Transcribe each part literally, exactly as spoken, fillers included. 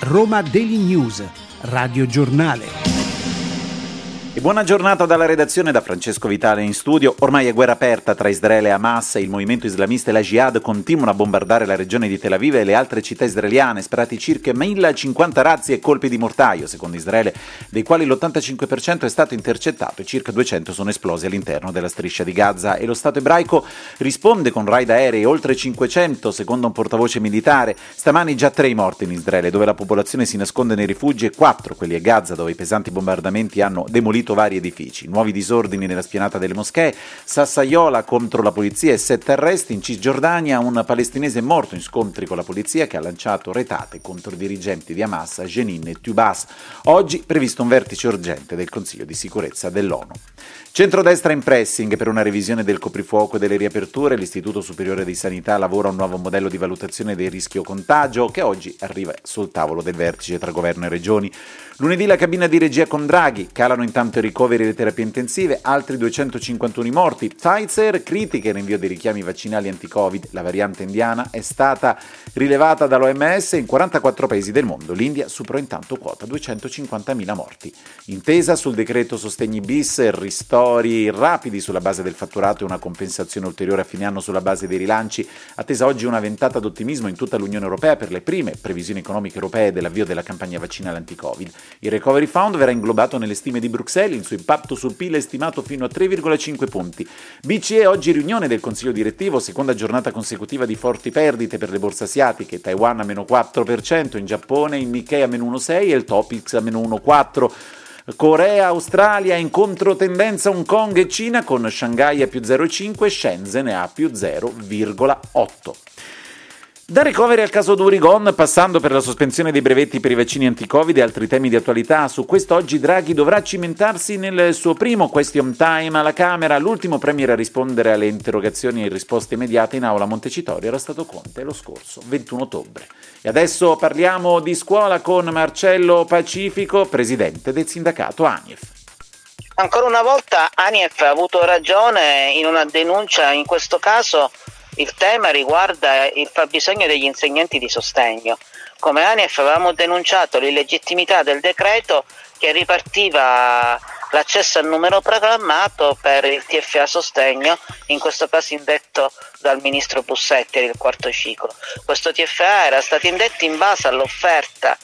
Roma Daily News, Radio Giornale. E buona giornata dalla redazione, da Francesco Vitale in studio. Ormai è guerra aperta tra Israele e Hamas. Il movimento islamista e la Jihad continuano a bombardare la regione di Tel Aviv e le altre città israeliane. Sparati circa mille cinquanta razzi e colpi di mortaio, secondo Israele, dei quali l'ottantacinque per cento è stato intercettato e circa duecento sono esplosi all'interno della striscia di Gaza. E lo Stato ebraico risponde con raid aerei, oltre cinquecento, secondo un portavoce militare. Stamani già tre i morti in Israele, dove la popolazione si nasconde nei rifugi, e quattro quelli a Gaza, dove i pesanti bombardamenti hanno demolito vari edifici. Nuovi disordini nella spianata delle moschee, Sassaiola contro la polizia e sette arresti. In Cisgiordania un palestinese è morto in scontri con la polizia che ha lanciato retate contro i dirigenti di Hamas, Jenin e Tubas. Oggi previsto un vertice urgente del Consiglio di sicurezza dell'ONU. Centrodestra in pressing per una revisione del coprifuoco e delle riaperture. L'Istituto Superiore di Sanità lavora a un nuovo modello di valutazione del rischio contagio che oggi arriva sul tavolo del vertice tra governo e regioni. Lunedì la cabina di regia con Draghi, calano intanto i ricoveri e le terapie intensive, altri duecentocinquantuno morti. Pfizer critica il rinvio dei richiami vaccinali anti-Covid. La variante indiana è stata rilevata dall'O M S in quarantaquattro paesi del mondo. L'India superò intanto quota duecentocinquantamila morti. Intesa sul decreto sostegni bis, ristori rapidi sulla base del fatturato e una compensazione ulteriore a fine anno sulla base dei rilanci. Attesa oggi una ventata d'ottimismo in tutta l'Unione Europea per le prime previsioni economiche europee dell'avvio della campagna vaccinale anti-Covid. Il Recovery Fund verrà inglobato nelle stime di Bruxelles, il suo impatto sul P I L è stimato fino a tre virgola cinque punti. B C E oggi riunione del Consiglio direttivo, seconda giornata consecutiva di forti perdite per le borse asiatiche, Taiwan a meno quattro per cento, in Giappone il Nikkei a meno uno virgola sei e il Topix a meno uno virgola quattro. Corea, Australia in controtendenza Hong Kong e Cina con Shanghai a più zero virgola cinque e Shenzhen a più zero virgola otto. Da recovery al caso Durigon, passando per la sospensione dei brevetti per i vaccini anti-Covid e altri temi di attualità. Su questo oggi Draghi dovrà cimentarsi nel suo primo question time alla Camera. L'ultimo premier a rispondere alle interrogazioni e risposte immediate in aula a Montecitorio era stato Conte lo scorso ventuno ottobre. E adesso parliamo di scuola con Marcello Pacifico, presidente del sindacato ANIEF. Ancora una volta ANIEF ha avuto ragione in una denuncia. In questo caso il tema riguarda il fabbisogno degli insegnanti di sostegno. Come ANIEF avevamo denunciato l'illegittimità del decreto che ripartiva l'accesso al numero programmato per il T F A sostegno, in questo caso indetto dal ministro Bussetti del quarto ciclo. Questo T F A era stato indetto in base all'offerta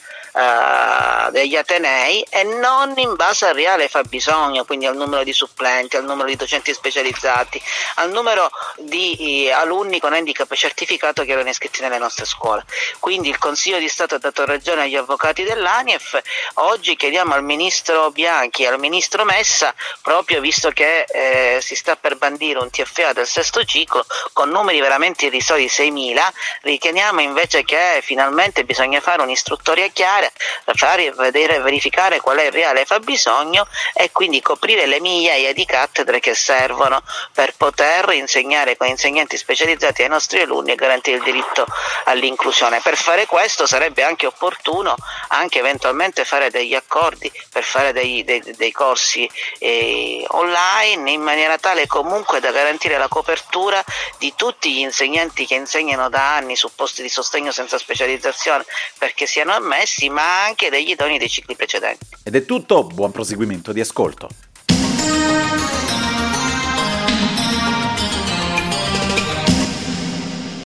Uh, degli atenei e non in base al reale fabbisogno, quindi al numero di supplenti, al numero di docenti specializzati, al numero di eh, alunni con handicap certificato che erano iscritti nelle nostre scuole. Quindi il Consiglio di Stato ha dato ragione agli avvocati dell'ANIEF. Oggi chiediamo al ministro Bianchi e al ministro Messa, proprio visto che eh, si sta per bandire un T F A del sesto ciclo con numeri veramente irrisori, seimila, riteniamo invece che finalmente bisogna fare un'istruttoria chiara, fare vedere, verificare qual è il reale fabbisogno e quindi coprire le migliaia di cattedre che servono per poter insegnare con insegnanti specializzati ai nostri alunni e garantire il diritto all'inclusione. Per fare questo sarebbe anche opportuno anche eventualmente fare degli accordi per fare dei, dei, dei corsi eh, online, in maniera tale comunque da garantire la copertura di tutti gli insegnanti che insegnano da anni su posti di sostegno senza specializzazione, perché siano ammessi, ma anche degli idonei dei cicli precedenti. Ed è tutto, buon proseguimento di ascolto.